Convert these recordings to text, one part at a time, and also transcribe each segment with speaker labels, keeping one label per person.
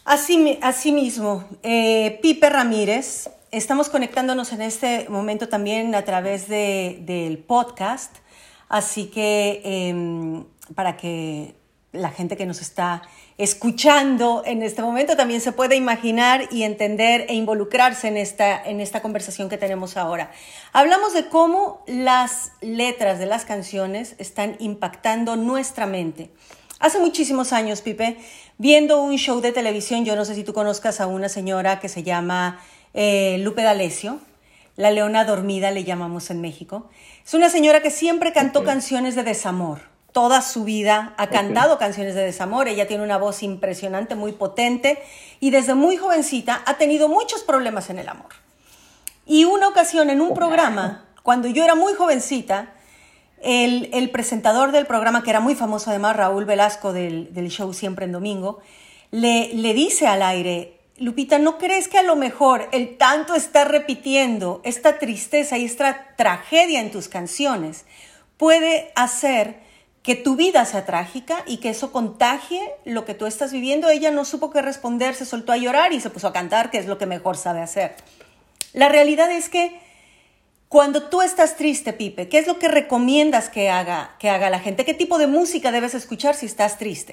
Speaker 1: Así mismo, Pipe Ramírez, estamos conectándonos en este momento también a través del podcast, así que para que la gente que nos está escuchando en este momento también se pueda imaginar y entender e involucrarse en esta conversación que tenemos ahora. Hablamos de cómo las letras de las canciones están impactando nuestra mente. Hace muchísimos años, Pipe, viendo un show de televisión, yo no sé si tú conozcas a una señora que se llama Lupe D'Alessio, la leona dormida le llamamos en México. Es una señora que siempre cantó canciones de desamor. Toda su vida ha cantado canciones de desamor. Ella tiene una voz impresionante, muy potente, y desde muy jovencita ha tenido muchos problemas en el amor. Y una ocasión en un programa, cuando yo era muy jovencita, el presentador del programa, que era muy famoso además, Raúl Velasco del show Siempre en Domingo, le dice al aire: Lupita, ¿no crees que a lo mejor el tanto estar repitiendo esta tristeza y esta tragedia en tus canciones puede hacer que tu vida sea trágica y que eso contagie lo que tú estás viviendo? Ella no supo qué responder, se soltó a llorar y se puso a cantar, que es lo que mejor sabe hacer. La realidad es que cuando tú estás triste, Pipe, ¿qué es lo que recomiendas que haga la gente? ¿Qué tipo de música debes escuchar si estás triste?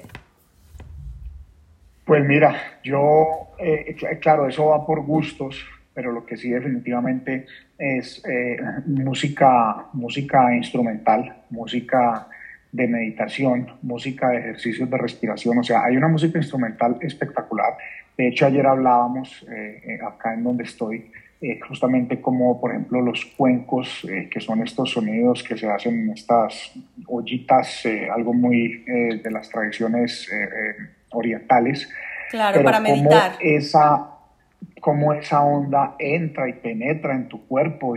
Speaker 2: Pues mira, claro, eso va por gustos, pero lo que sí definitivamente es música instrumental, música de meditación, música de ejercicios de respiración. O sea, hay una música instrumental espectacular. De hecho, ayer hablábamos acá en donde estoy, justamente como, por ejemplo, los cuencos, que son estos sonidos que se hacen en estas ollitas, algo muy de las tradiciones orientales.
Speaker 1: Claro,
Speaker 2: Pero
Speaker 1: para meditar.
Speaker 2: cómo esa onda entra y penetra en tu cuerpo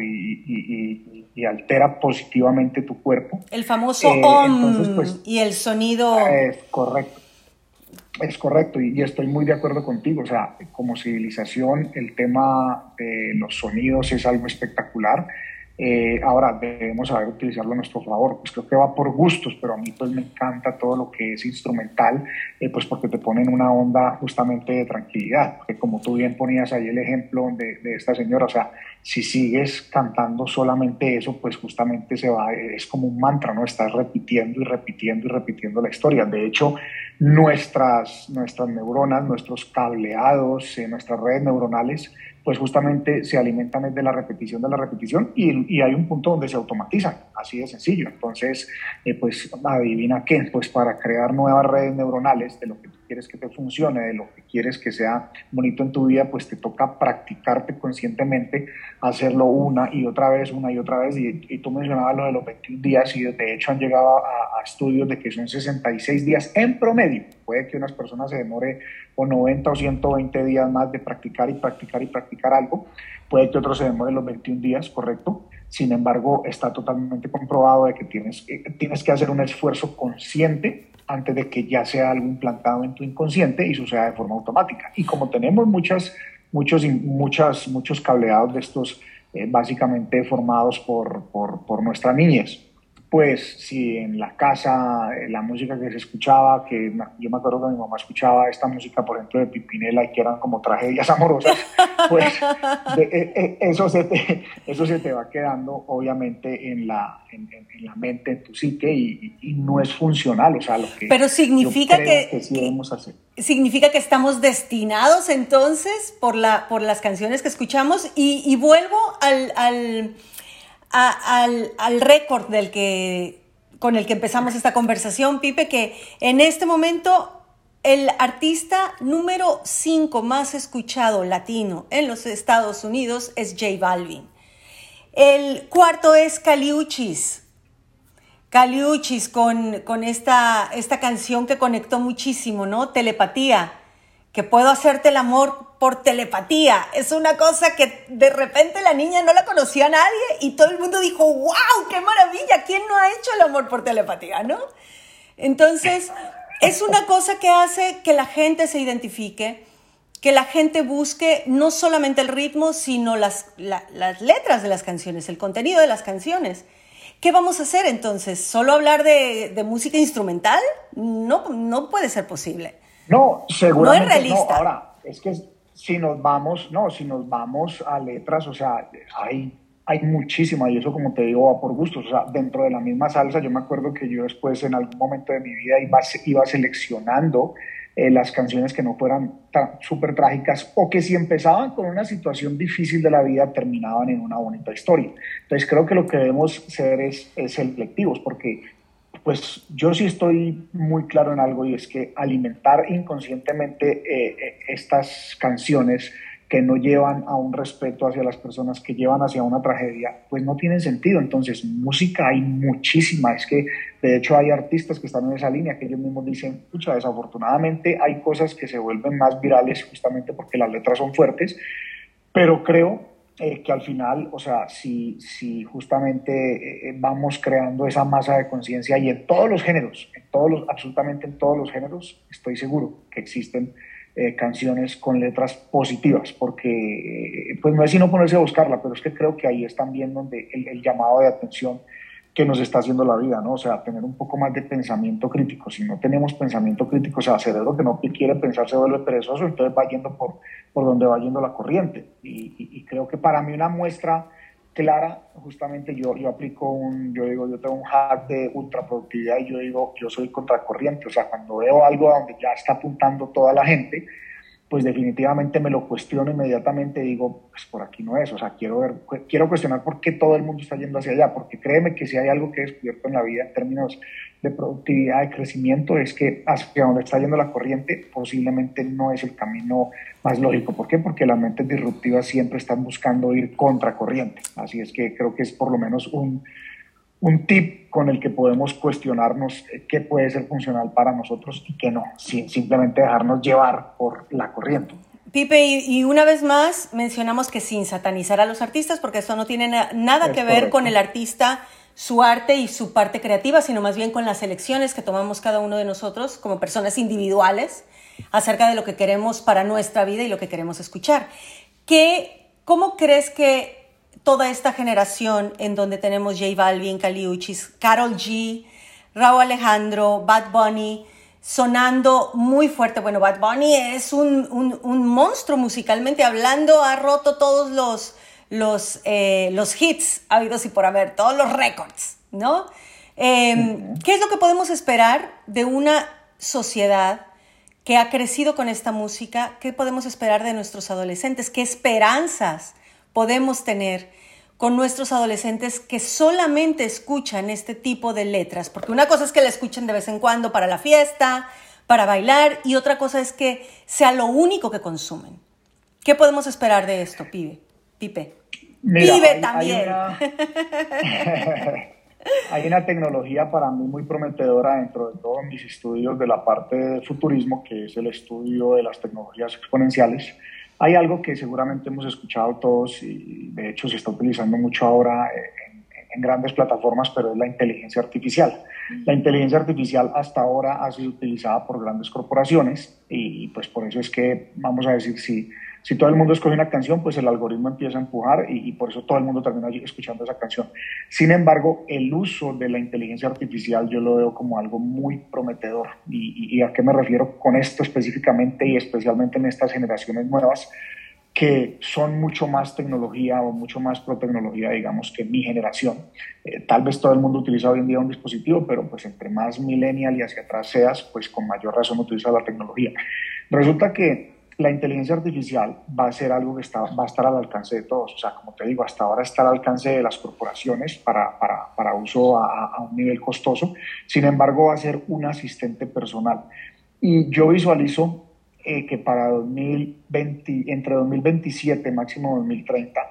Speaker 2: y altera positivamente tu cuerpo.
Speaker 1: El famoso
Speaker 2: Entonces,
Speaker 1: OM
Speaker 2: pues,
Speaker 1: y el sonido.
Speaker 2: correcto. Es correcto, y estoy muy de acuerdo contigo. O sea, como civilización, el tema de los sonidos es algo espectacular. Ahora debemos saber utilizarlo a nuestro favor. Pues creo que va por gustos, pero a mí pues me encanta todo lo que es instrumental, pues porque te ponen una onda justamente de tranquilidad. Porque como tú bien ponías ahí el ejemplo de esta señora, o sea, si sigues cantando solamente eso, pues justamente es como un mantra, ¿no? Estás repitiendo y repitiendo y repitiendo la historia. De hecho, nuestras neuronas, nuestros cableados, nuestras redes neuronales, pues justamente se alimentan de la repetición y hay un punto donde se automatizan, así de sencillo. Entonces, pues adivina qué, pues para crear nuevas redes neuronales de lo que tú quieres que te funcione, de lo que quieres que sea bonito en tu vida, pues te toca practicarte conscientemente, hacerlo una y otra vez, y tú mencionabas lo de los 21 días y de hecho han llegado a estudios de que son 66 días en promedio. Puede que unas personas se demore o 90 o 120 días más de practicar algo, puede que otros se demoren los 21 días, correcto. Sin embargo, está totalmente comprobado de que tienes que hacer un esfuerzo consciente antes de que ya sea algo implantado en tu inconsciente y suceda de forma automática. Y como tenemos muchos cableados de estos, básicamente formados por nuestra niñez, pues si en la casa la música que se escuchaba, yo me acuerdo que mi mamá escuchaba esta música, por ejemplo, de Pimpinela, y que eran como tragedias amorosas, pues eso se te va quedando obviamente en la mente, en tu psique, y no es funcional. O sea, lo que
Speaker 1: Pero significa
Speaker 2: yo creo que sí debemos hacer.
Speaker 1: Significa que estamos destinados entonces por las canciones que escuchamos, y vuelvo al récord con el que empezamos esta conversación, Pipe, que en este momento el artista número 5 más escuchado latino en los Estados Unidos es J Balvin. El cuarto es Kali Uchis con esta canción que conectó muchísimo, ¿no? Telepatía, que puedo hacerte el amor por telepatía. Es una cosa que de repente la niña no la conocía a nadie y todo el mundo dijo, ¡wow, qué maravilla! ¿Quién no ha hecho el amor por telepatía, no? Entonces, es una cosa que hace que la gente se identifique, que la gente busque no solamente el ritmo, sino las letras de las canciones, el contenido de las canciones. ¿Qué vamos a hacer entonces? ¿Solo hablar de música instrumental? No puede ser posible.
Speaker 2: No, seguramente
Speaker 1: no es realista.
Speaker 2: no. Ahora, es que si nos vamos, no, si nos vamos a letras, o sea, hay muchísima, y eso como te digo va por gustos, o sea, dentro de la misma salsa, yo me acuerdo que yo después en algún momento de mi vida iba seleccionando las canciones que no fueran súper trágicas o que si empezaban con una situación difícil de la vida terminaban en una bonita historia. Entonces creo que lo que debemos ser es selectivos, porque pues yo sí estoy muy claro en algo, y es que alimentar inconscientemente estas canciones que no llevan a un respeto hacia las personas, que llevan hacia una tragedia, pues no tienen sentido. Entonces, música hay muchísima. Es que, de hecho, hay artistas que están en esa línea, que ellos mismos dicen, pucha, desafortunadamente hay cosas que se vuelven más virales justamente porque las letras son fuertes, pero creo que al final, o sea, si justamente vamos creando esa masa de conciencia, y en todos los géneros, absolutamente en todos los géneros, estoy seguro que existen canciones con letras positivas, porque pues no es sino ponerse a buscarla, pero es que creo que ahí es también donde el llamado de atención que nos está haciendo la vida, ¿no? O sea, tener un poco más de pensamiento crítico. Si no tenemos pensamiento crítico, o sea, cerebro que no quiere pensar se vuelve perezoso, entonces va yendo por donde va yendo la corriente. Y creo que para mí una muestra clara, justamente yo aplico yo tengo un hack de ultraproductividad, y yo digo, yo soy contracorriente. O sea, cuando veo algo donde ya está apuntando toda la gente, pues definitivamente me lo cuestiono inmediatamente y digo, pues por aquí no es. O sea, quiero cuestionar por qué todo el mundo está yendo hacia allá, porque créeme que si hay algo que he descubierto en la vida en términos de productividad, de crecimiento, es que hacia donde está yendo la corriente posiblemente no es el camino más lógico. ¿Por qué? Porque las mentes disruptivas siempre están buscando ir contra corriente. Así es que creo que es por lo menos un tip con el que podemos cuestionarnos qué puede ser funcional para nosotros y qué no, sin simplemente dejarnos llevar por la corriente.
Speaker 1: Pipe, y una vez más mencionamos que sin satanizar a los artistas, porque eso no tiene nada que ver
Speaker 2: correcto.
Speaker 1: con el artista, su arte y su parte creativa, sino más bien con las elecciones que tomamos cada uno de nosotros como personas individuales acerca de lo que queremos para nuestra vida y lo que queremos escuchar. ¿Cómo crees que toda esta generación en donde tenemos J Balvin, Kali Uchis, Karol G, Rauw Alejandro, Bad Bunny, sonando muy fuerte? Bueno, Bad Bunny es un monstruo musicalmente hablando, ha roto todos los hits habidos y por haber, todos los récords, ¿no? ¿Qué es lo que podemos esperar de una sociedad que ha crecido con esta música? ¿Qué podemos esperar de nuestros adolescentes? ¿Qué esperanzas podemos tener con nuestros adolescentes que solamente escuchan este tipo de letras? Porque una cosa es que la escuchen de vez en cuando para la fiesta, para bailar, y otra cosa es que sea lo único que consumen. ¿Qué podemos esperar de esto, Pipe?
Speaker 2: Mira,
Speaker 1: Pibe también.
Speaker 2: Hay una tecnología para mí muy prometedora dentro de todos mis estudios de la parte de futurismo, que es el estudio de las tecnologías exponenciales. Hay algo que seguramente hemos escuchado todos, y de hecho se está utilizando mucho ahora en grandes plataformas, pero es la inteligencia artificial. La inteligencia artificial hasta ahora ha sido utilizada por grandes corporaciones, y pues por eso es que, vamos a decir, si todo el mundo escoge una canción, pues el algoritmo empieza a empujar, y por eso todo el mundo termina escuchando esa canción. Sin embargo, el uso de la inteligencia artificial yo lo veo como algo muy prometedor. ¿Y a qué me refiero con esto específicamente y especialmente en estas generaciones nuevas, que son mucho más tecnología o mucho más pro tecnología, digamos, que mi generación? Tal vez todo el mundo utiliza hoy en día un dispositivo, pero pues entre más millennial y hacia atrás seas, pues con mayor razón utiliza la tecnología. Resulta que la inteligencia artificial va a ser algo que va a estar al alcance de todos. O sea, como te digo, hasta ahora está al alcance de las corporaciones para uso a un nivel costoso. Sin embargo, va a ser un asistente personal. Y yo visualizo que para entre 2027, máximo 2030,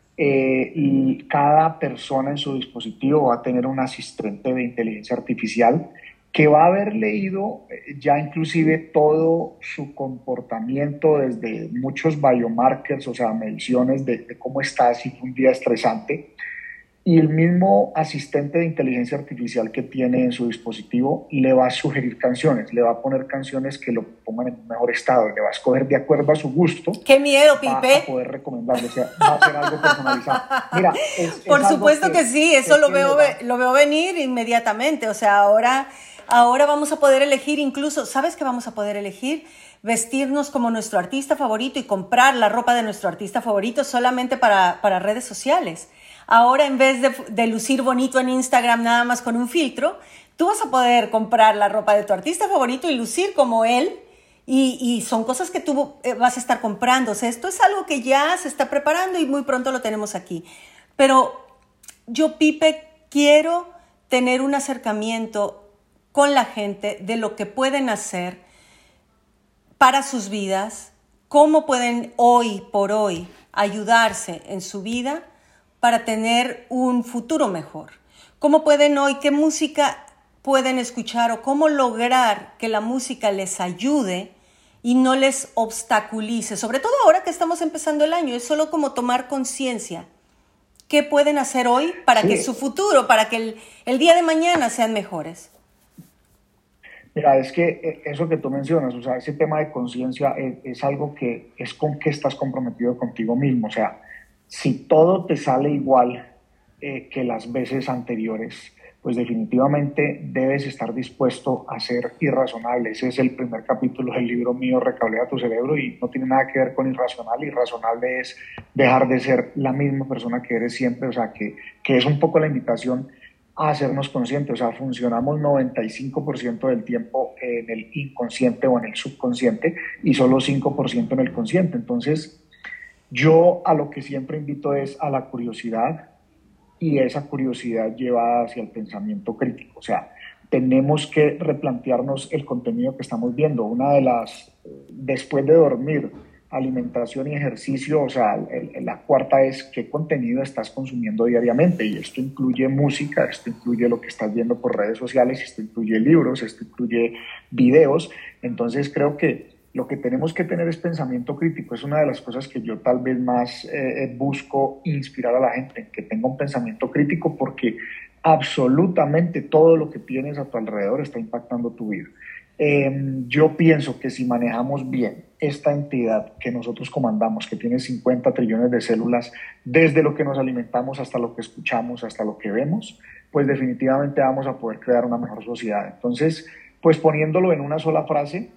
Speaker 2: cada persona en su dispositivo va a tener un asistente de inteligencia artificial que va a haber leído ya inclusive todo su comportamiento, desde muchos biomarkers, o sea, mediciones de cómo está, si fue un día estresante, y el mismo asistente de inteligencia artificial que tiene en su dispositivo le va a sugerir canciones, le va a poner canciones que lo pongan en un mejor estado, le va a escoger de acuerdo a su gusto.
Speaker 1: ¡Qué miedo, Pipe!
Speaker 2: Va a poder recomendarle, o sea, va a ser algo personalizado. Mira,
Speaker 1: por supuesto que sí, eso lo veo venir inmediatamente. O sea, ahora vamos a poder elegir, incluso, ¿sabes qué vamos a poder elegir? vestirnos como nuestro artista favorito y comprar la ropa de nuestro artista favorito solamente para redes sociales. Ahora, en vez de lucir bonito en Instagram nada más con un filtro, tú vas a poder comprar la ropa de tu artista favorito y lucir como él, y son cosas que tú vas a estar comprando. O sea, esto es algo que ya se está preparando y muy pronto lo tenemos aquí. Pero yo, Pipe, quiero tener un acercamiento con la gente de lo que pueden hacer para sus vidas, cómo pueden hoy por hoy ayudarse en su vida para tener un futuro mejor. Cómo pueden hoy, qué música pueden escuchar o cómo lograr que la música les ayude y no les obstaculice. Sobre todo ahora que estamos empezando el año, es solo como tomar conciencia. ¿Qué pueden hacer hoy para que su futuro, para que el día de mañana sean mejores?
Speaker 2: Mira, es que eso que tú mencionas, o sea, ese tema de conciencia es algo que es con que estás comprometido contigo mismo. O sea, si todo te sale igual que las veces anteriores, pues definitivamente debes estar dispuesto a ser irrazonable. Ese es el primer capítulo del libro mío, Recablea tu cerebro, y no tiene nada que ver con irracional. Irrazonable es dejar de ser la misma persona que eres siempre, o sea, que es un poco la invitación a hacernos conscientes. O sea, funcionamos 95% del tiempo en el inconsciente o en el subconsciente y solo 5% en el consciente. Entonces, yo a lo que siempre invito es a la curiosidad, y esa curiosidad lleva hacia el pensamiento crítico. O sea, tenemos que replantearnos el contenido que estamos viendo. Una de las, después de dormir, alimentación y ejercicio, o sea, la cuarta es qué contenido estás consumiendo diariamente, y esto incluye música, esto incluye lo que estás viendo por redes sociales, esto incluye libros, esto incluye videos. Entonces creo que lo que tenemos que tener es pensamiento crítico. Es una de las cosas que yo tal vez más busco inspirar a la gente, que tenga un pensamiento crítico, porque absolutamente todo lo que tienes a tu alrededor está impactando tu vida. Yo pienso que si manejamos bien esta entidad que nosotros comandamos, que tiene 50 trillones de células, desde lo que nos alimentamos hasta lo que escuchamos, hasta lo que vemos, pues definitivamente vamos a poder crear una mejor sociedad. Entonces, pues poniéndolo en una sola frase,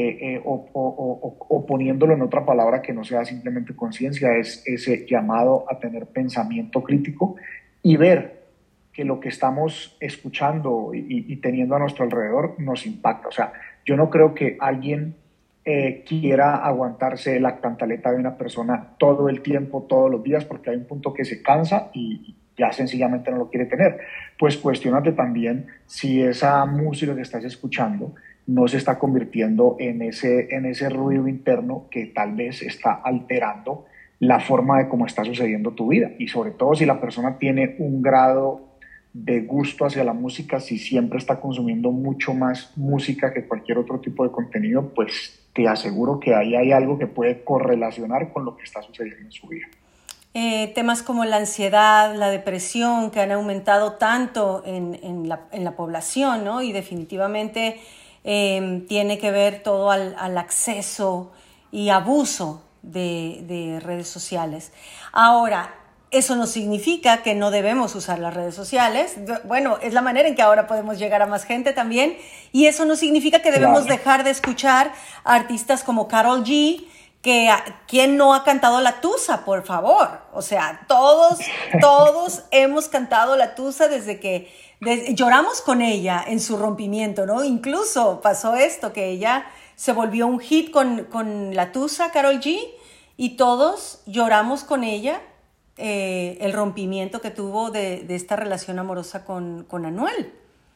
Speaker 2: o poniéndolo en otra palabra que no sea simplemente conciencia, es ese llamado a tener pensamiento crítico y ver que lo que estamos escuchando y teniendo a nuestro alrededor nos impacta. O sea, yo no creo que alguien quiera aguantarse la cantaleta de una persona todo el tiempo, todos los días, porque hay un punto que se cansa y ya sencillamente no lo quiere tener. Pues cuestiónate también si esa música que estás escuchando no se está convirtiendo en ese ruido interno que tal vez está alterando la forma de cómo está sucediendo tu vida. Y sobre todo si la persona tiene un grado de gusto hacia la música, si siempre está consumiendo mucho más música que cualquier otro tipo de contenido, pues te aseguro que ahí hay algo que puede correlacionar con lo que está sucediendo en su vida.
Speaker 1: Temas como la ansiedad, la depresión, que han aumentado tanto en la población, ¿no? Y definitivamente tiene que ver todo al acceso y abuso de redes sociales. Ahora, eso no significa que no debemos usar las redes sociales. Bueno, es la manera en que ahora podemos llegar a más gente también. Y eso no significa que debemos dejar de escuchar a artistas como Karol G, que ¿quién no ha cantado La Tusa, por favor? O sea, todos hemos cantado La Tusa desde que lloramos con ella en su rompimiento, ¿no? Incluso pasó esto, que ella se volvió un hit con La Tusa, Karol G, y todos lloramos con ella el rompimiento que tuvo de esta relación amorosa con Anuel.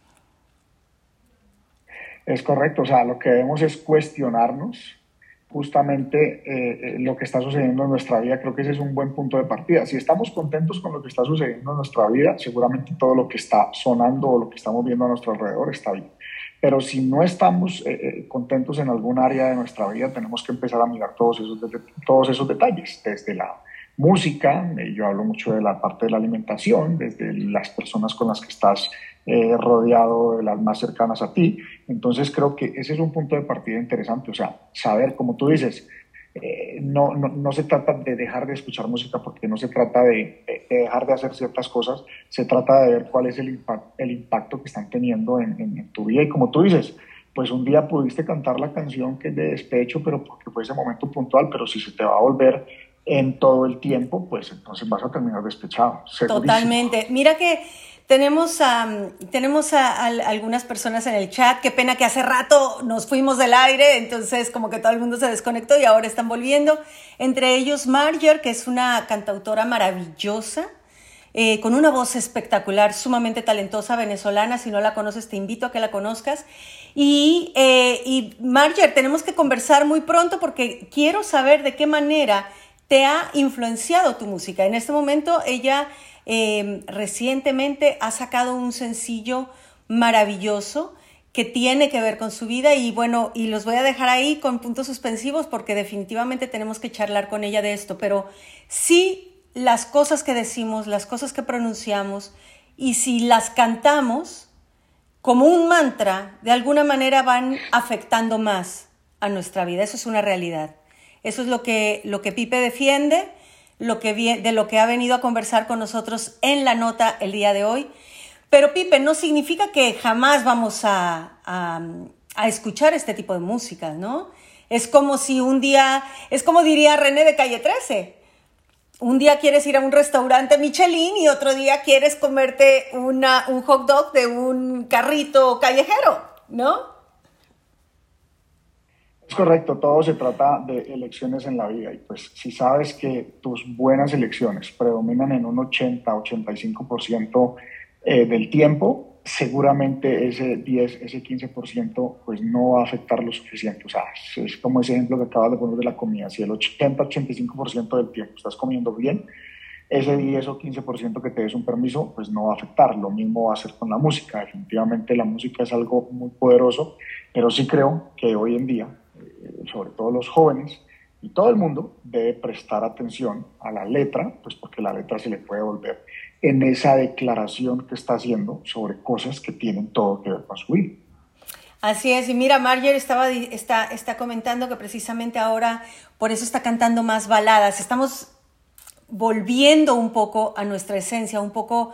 Speaker 2: Es correcto, o sea, lo que debemos es cuestionarnos justamente lo que está sucediendo en nuestra vida. Creo que ese es un buen punto de partida. Si estamos contentos con lo que está sucediendo en nuestra vida, seguramente todo lo que está sonando o lo que estamos viendo a nuestro alrededor está bien. Pero si no estamos contentos en algún área de nuestra vida, tenemos que empezar a mirar todos esos detalles, desde la música, yo hablo mucho de la parte de la alimentación, desde las personas con las que estás rodeado, de las más cercanas a ti. Entonces creo que ese es un punto de partida interesante. O sea, saber, como tú dices, no se trata de dejar de escuchar música, porque no se trata de dejar de hacer ciertas cosas, se trata de ver cuál es el impacto que están teniendo en tu vida. Y como tú dices, pues un día pudiste cantar la canción que es de despecho, pero porque fue ese momento puntual, pero si se te va a volver en todo el tiempo, pues entonces vas a terminar despechado, segurísimo.
Speaker 1: Totalmente. Mira que tenemos a algunas personas en el chat. Qué pena que hace rato nos fuimos del aire, entonces como que todo el mundo se desconectó y ahora están volviendo. Entre ellos Marger, que es una cantautora maravillosa, con una voz espectacular, sumamente talentosa, venezolana. Si no la conoces, te invito a que la conozcas. Y Marger, tenemos que conversar muy pronto porque quiero saber de qué manera te ha influenciado tu música. En este momento ella recientemente ha sacado un sencillo maravilloso que tiene que ver con su vida y bueno, y los voy a dejar ahí con puntos suspensivos porque definitivamente tenemos que charlar con ella de esto, pero sí las cosas que decimos, las cosas que pronunciamos y si las cantamos como un mantra, de alguna manera van afectando más a nuestra vida. Eso es una realidad. Eso es lo que Pipe defiende, de lo que ha venido a conversar con nosotros en la nota el día de hoy. Pero Pipe, no significa que jamás vamos a escuchar este tipo de música, ¿no? Es como si un día, es como diría René de Calle 13, un día quieres ir a un restaurante Michelin y otro día quieres comerte un hot dog de un carrito callejero, ¿no?
Speaker 2: Es correcto, todo se trata de elecciones en la vida y pues si sabes que tus buenas elecciones predominan en un 80-85% del tiempo, seguramente ese 10, ese 15% pues no va a afectar lo suficiente. O sea, es como ese ejemplo que acabas de poner de la comida. Si el 80-85% del tiempo estás comiendo bien, ese 10 o 15% que te des un permiso, pues no va a afectar. Lo mismo va a ser con la música. Definitivamente la música es algo muy poderoso, pero sí creo que hoy en día, sobre todo los jóvenes y todo el mundo, debe prestar atención a la letra, pues porque la letra se le puede volver en esa declaración que está haciendo sobre cosas que tienen todo que ver con su vida.
Speaker 1: Así es, y mira, Marger está comentando que precisamente ahora por eso está cantando más baladas. Estamos volviendo un poco a nuestra esencia, un poco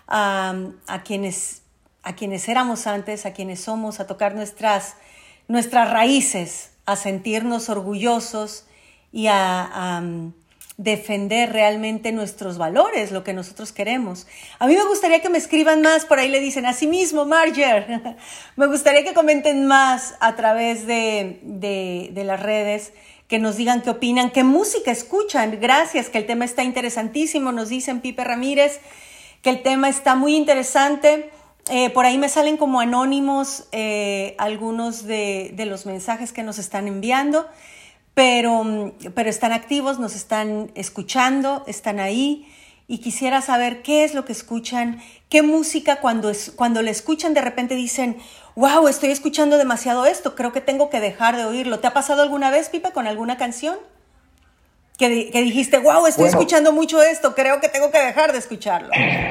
Speaker 1: a quienes éramos antes, a quienes somos, a tocar nuestras raíces, a sentirnos orgullosos y a defender realmente nuestros valores, lo que nosotros queremos. A mí me gustaría que me escriban más, por ahí le dicen, así mismo, Marger, me gustaría que comenten más a través de las redes, que nos digan qué opinan, qué música escuchan. Gracias, que el tema está interesantísimo, nos dicen Pipe Ramírez, que el tema está muy interesante. Por ahí me salen como anónimos algunos de los mensajes que nos están enviando, pero están activos, nos están escuchando, están ahí y quisiera saber qué es lo que escuchan, qué música cuando la escuchan de repente dicen, wow, estoy escuchando demasiado esto, creo que tengo que dejar de oírlo. ¿Te ha pasado alguna vez, Pipe, con alguna canción? Que dijiste, wow, estoy escuchando mucho esto, creo que tengo que dejar de escucharlo.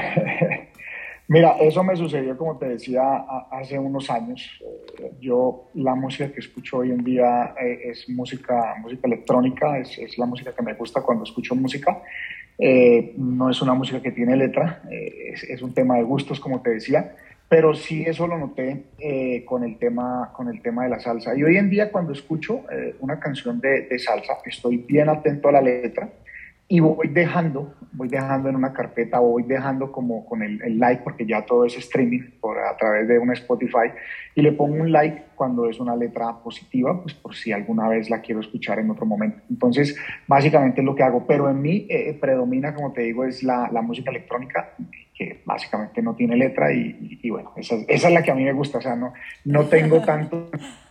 Speaker 2: Mira, eso me sucedió, como te decía, hace unos años. Yo la música que escucho hoy en día es música electrónica, es la música que me gusta cuando escucho música. No es una música que tiene letra, es un tema de gustos, como te decía, pero sí eso lo noté con el tema de la salsa. Y hoy en día cuando escucho una canción de salsa, estoy bien atento a la letra y voy dejando en una carpeta, o voy dejando como con el like, porque ya todo es streaming a través de un Spotify, y le pongo un like cuando es una letra positiva, pues por si alguna vez la quiero escuchar en otro momento. Entonces, básicamente es lo que hago, pero en mí predomina, como te digo, es la música electrónica, que básicamente no tiene letra, y bueno, esa es la que a mí me gusta, o sea, no tengo tanto...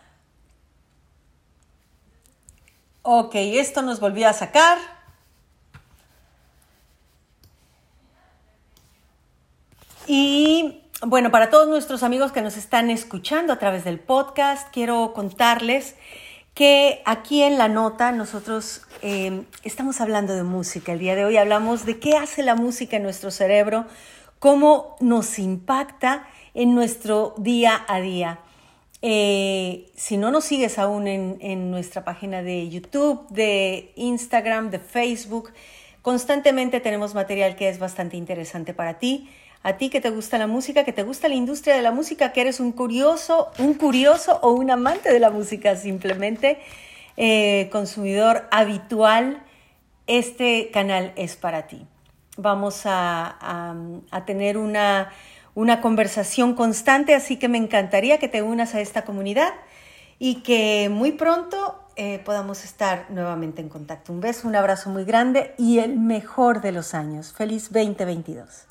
Speaker 1: Ok, esto nos volvió a sacar. Y bueno, para todos nuestros amigos que nos están escuchando a través del podcast, quiero contarles que aquí en La Nota nosotros estamos hablando de música. El día de hoy hablamos de qué hace la música en nuestro cerebro, cómo nos impacta en nuestro día a día. Si no nos sigues aún en nuestra página de YouTube, de Instagram, de Facebook, constantemente tenemos material que es bastante interesante para ti. A ti que te gusta la música, que te gusta la industria de la música, que eres un curioso o un amante de la música, simplemente consumidor habitual, este canal es para ti. Vamos a tener una conversación constante, así que me encantaría que te unas a esta comunidad y que muy pronto podamos estar nuevamente en contacto. Un beso, un abrazo muy grande y el mejor de los años. Feliz 2022.